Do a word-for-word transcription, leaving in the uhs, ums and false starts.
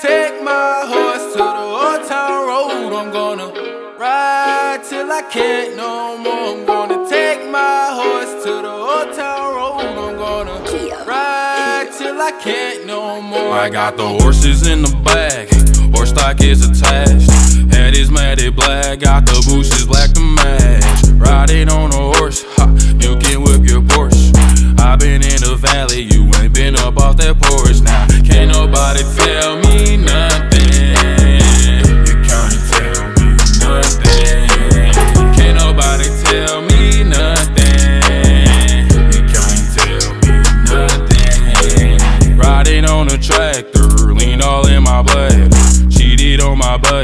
take my horse to the old town road. I'm gonna ride till I can't no more. I'm gonna take my horse to the old town road. I'm gonna ride till I can't no more. I got the horses in the bag, horse stock is attached. Head is matted black, got the bushes black to match. Riding on a horse, ha, you can whip your Porsche. I been in the valley, you ain't been up off that porch. Now, can't nobody tell me nothing. You can't tell me nothing. Can't nobody tell me nothing. You can't tell me nothing. Riding on a tractor, lean all in my blood. Cheated on my butt.